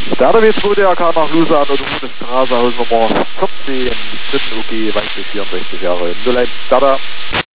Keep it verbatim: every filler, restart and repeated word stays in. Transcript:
Data W zwei D R K nach Lusan und Bundesstraße, Hausnummer vierzehn, dritten U G, Weichsel vierundsechzig Jahre, null eins Data.